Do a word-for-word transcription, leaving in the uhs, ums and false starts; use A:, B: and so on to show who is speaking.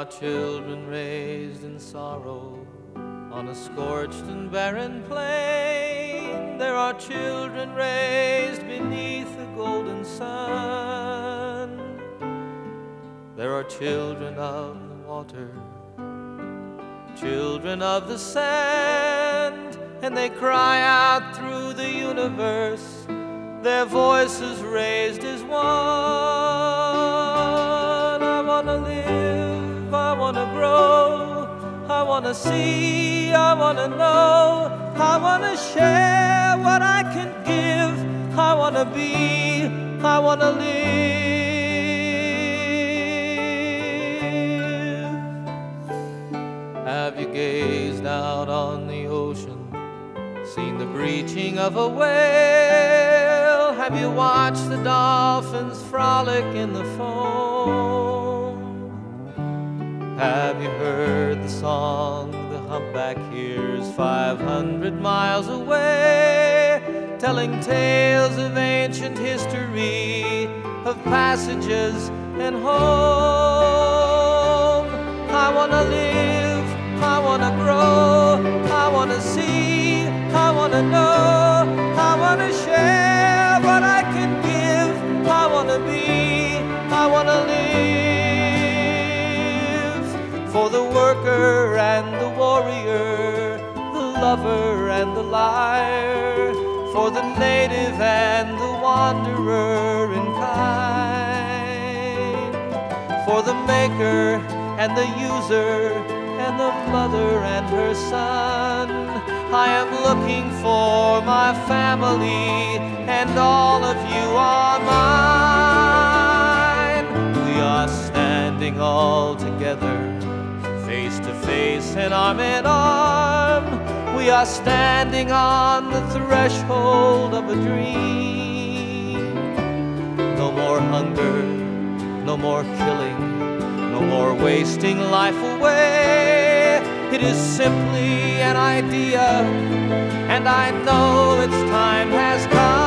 A: are children raised in sorrow on a scorched and barren plain. There are children raised beneath the golden sun. There are children of the water, children of the sand, and they cry out through the universe, their voices raised as one. I wanna live, I wanna grow, I wanna see, I wanna know, I wanna share what I can give, I wanna be, I wanna live. Have you gazed out on the ocean, seen the breaching of a whale? Have you watched the dolphins frolic in the foam? Have you heard the song the humpback hears five hundred miles away, telling tales of ancient history, of passages and home? I wanna live, I wanna grow, I wanna see, I wanna know, I wanna share what I can give, I wanna be, I wanna live. For the worker and the warrior, the lover and the liar, for the native and the wanderer in kind, for the maker and the user, and the mother and her son. I am looking for my family, and all of you are mine. We are standing all together, face to face and arm in arm. We are standing on the threshold of a dream. No more hunger, no more killing, no more wasting life away. It is simply an idea, and I know its time has come.